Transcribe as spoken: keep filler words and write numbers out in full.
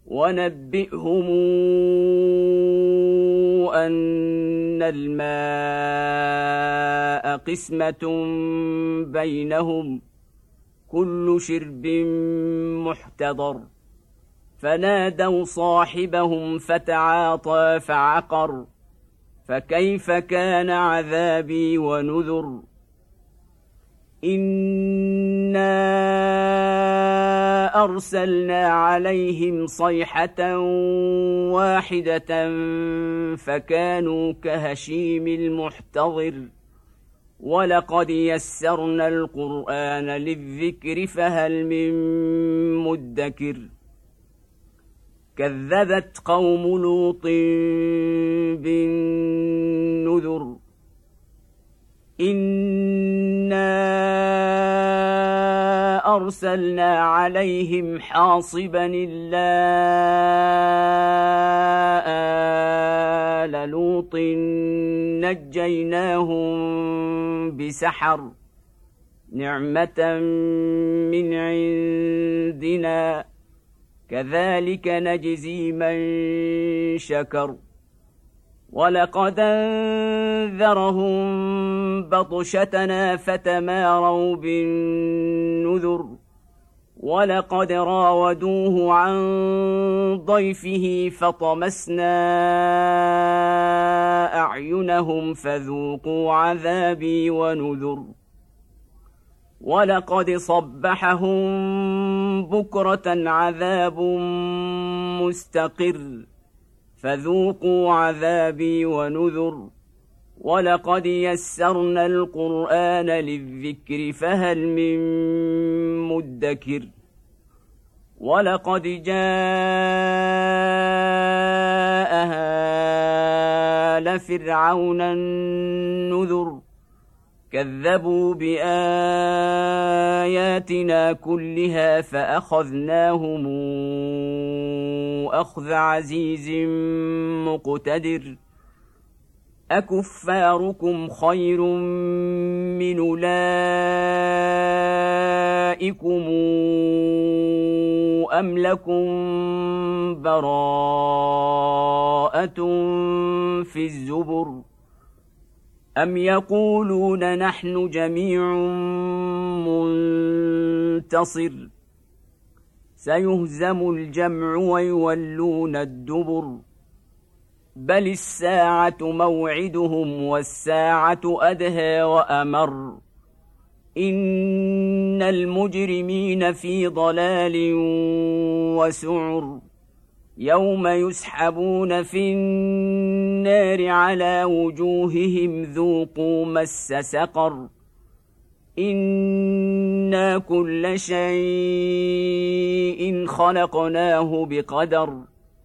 ونبئهم أن الماء قسمة بينهم كل شرب محتضر فنادوا صاحبهم فتعاطى فعقر فكيف كان عذابي ونذر إنا أرسلنا عليهم صيحة واحدة فكانوا كهشيم المحتضر ولقد يسرنا القرآن للذكر فهل من مدكر كذبت قوم لوط بالنذر إنا أرسلنا عليهم حاصبا إلا آل لوط نجيناهم بسحر نعمة من عندنا كذلك نجزي من شكر ولقد أنذرهم بطشتنا فتماروا بالنذر ولقد راودوه عن ضيفه فطمسنا أعينهم فذوقوا عذابي ونذر ولقد صبحهم بكرة عذاب مستقر فذوقوا عذابي ونذر ولقد يسرنا القرآن للذكر فهل من مدكر ولقد جاء آل فرعون النذر كذبوا بآياتنا كلها فأخذناهم أخذ عزيز مقتدر أكفاركم خير من أولئكم أم لكم براءة في الزبر أم يقولون نحن جميع منتصر سيهزم الجمع ويولون الدبر بل الساعة موعدهم والساعة أدهى وأمر إن المجرمين في ضلال وسعر يوم يسحبون في النار على وجوههم ذوقوا مس سقر إنا كل شيء خلقناه بقدر